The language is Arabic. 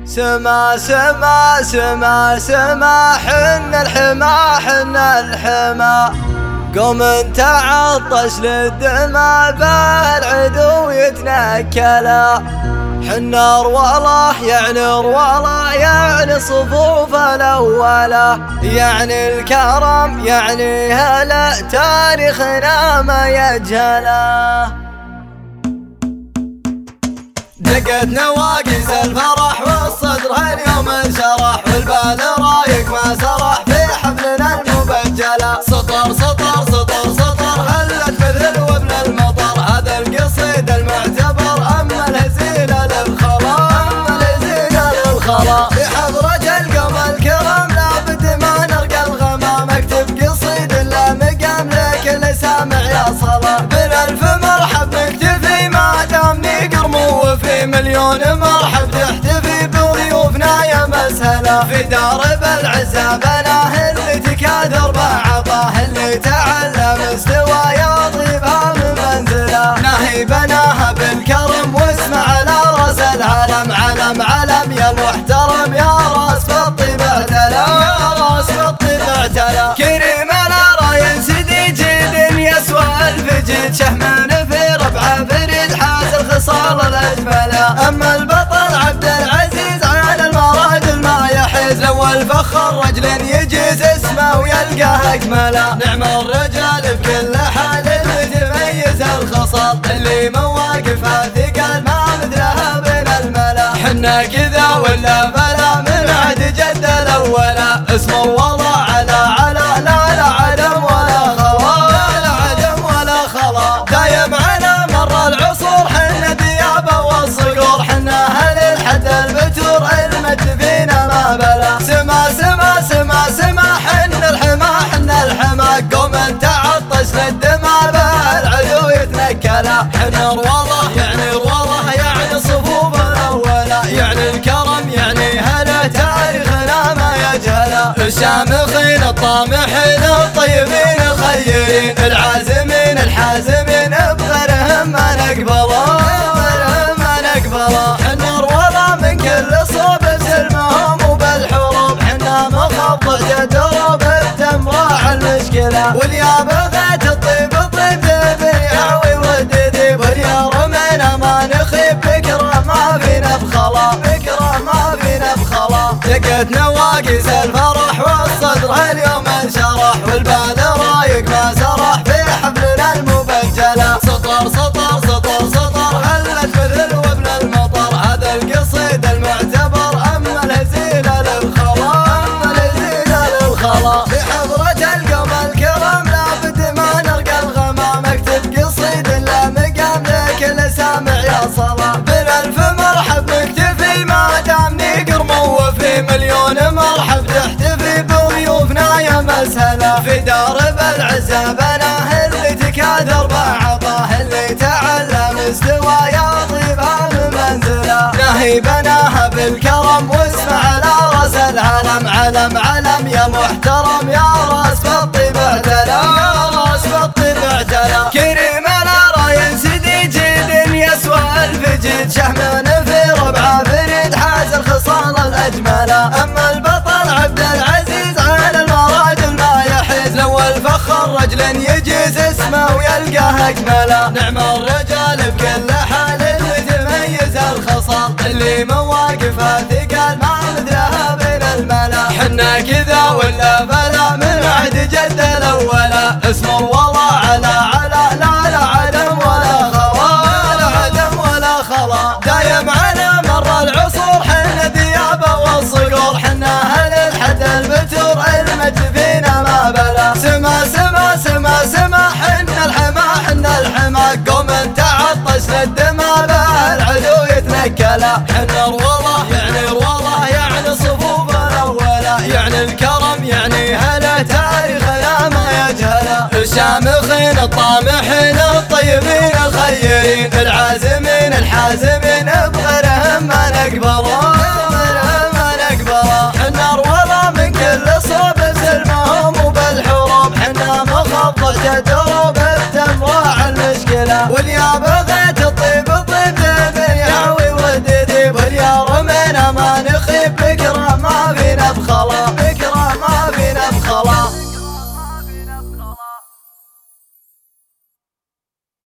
سما سما سما سما حنا الحما حنا الحما. قوم انت عطش للدماء بالعدو يتنكلا. حنا رواله يعني رواله يعني صفوف الاولى، يعني الكرم يعني هلا تاريخنا ما يجهله. دقت نواقص الفرح والصدر هاليوم انشرح، والبال رايق ما سرح في حفلنا المبجله. سطر سطر سطر سطر هلت مثل وابن المطر، هذا القصيد المعتبر اما الهزيله للخلا، اما الهزيله للخلا. في حضرة القوم الكرام لابد ما نرقى الغمام، اكتب قصيد الا مقام لكل سامع يا صلا. بالالف مرحب نكتفي ما دام نقرمو، وفي مليون مرحب تحتفي بضيوفنا يا مسهله. في دار بالعزة بناه اللي تكاثر بعطاه، اللي تعلم استوى يضيفها من منزله. ناهي بناها بالكرم واسمع على راس العلم، علم علم يا المحترم يا راس بالطيب اعتلى، يا راس بالطيب اعتلى. كريم الراي سدي جد يسوى الفجد، شهم في ربعه فريد حاز الخصال الاجمله. اما البطل عبد العزيز على المراد ما يحيز، لو الفخر رجل يجيز اسمه ويلقاه اكمله. نعم الرجال بكل حال متميز الخصال، اللي مواقفه ثقل ما مثلها بين الملا. حنا كذا ولا بلا من عهد جد الاولى، اسمه والله على لا لا عدم ولا خلا، لا عدم ولا خلا. دايم على مر العصور حنا ديابه والصقور، حنا اهل الحد البتور المجد فينا ما بلا. سما سما سما سما حنا الحما حنا الحما. قوم انت عطش للدماء بالعدو يتنكلا. حنا رواله يعني رواله يعني صفوف الاولى، يعني الكرم يعني هلا تاريخنا ما يجهله. الشامخين الطامحين الطيبين الخيرين، العازمين الحازمين بغيرهم ما نقبله، بغيرهم ما نقبله. حنا رواله من كل صوب بسلمهم وبالحروب، حنا مخبط جدروب بتمراع المشكله. واليا بغيت الطيب الطيب يعوي وددي، واليا رمينا ما نخيب بكره ما فينا بخلا، بكره ما فينا بخلا. دقت نواقص الفرح والصدر هاليوم انشرح، والبال رايق ما سرح في حفلنا المبجله. سطر سطر سطر سطر هلت مثل وابن المطر، هذا القصيد المعتبر اما الهزيله للخلا، اما الهزيله للخلا. في حضرة القوم الكرام لابد ما نرقى الغمام، اكتب قصيد الا مقام لكل سامع يا صلا. بالالف مرحب نكتفي ما دام نقرمو، وفي مليون مرحب تحتفي بضيوفنا يا مسهله. في دار بالعزة بناه اللي تكاثر بعطاه، اللي تعلم استوى يضيفها من منزله. ناهي بناها بالكرم واسمع على راس العلم، علم علم يا محترم يا راس بالطيب اعتلى، يا راس بالطيب اعتلى. كريم الراي سدي جد يسوى الفجد، شهم في ربعه فريد حاز الخصال الاجمله. اما البطل عبد العزيز على المراد ما يحيز، لو الفخر رجل يجيز اسمه ويلقاه اكمله. نعم الرجال بكل حال متميز الخصال، اللي مواقفه ثقل ما مثلها بين الملا. حنا كذا ولا بلا من عهد جد الاولى، اسمه والله على لا لا عدم ولا خلا، لا عدم ولا خلا. دايم على مر العصور حنا ديابه والصقور، حنا اهل الحد البتور المجد فينا ما بلا. سما سما سما سما حنا الحما حنا الحما. قوم انت عطش للدماء بالعدو يتنكلا. حنا رواله يعني رواله يعني صفوف الاولى، يعني الكرم يعني هلا تاريخنا ما يجهله. الشامخين الطامحين الطيبين الخيرين، العازمين الحازمين بغيرهم ما نقبله، بغيرهم ما نقبله. حنا رواله من كل صوب بسلمهم وبالحروب، حنا مخبط جدروب بتمراع المشكله. واليا بغيت الطيب الطيب يعوي وددي، واليا رمينا ما نخيب طيب بكرة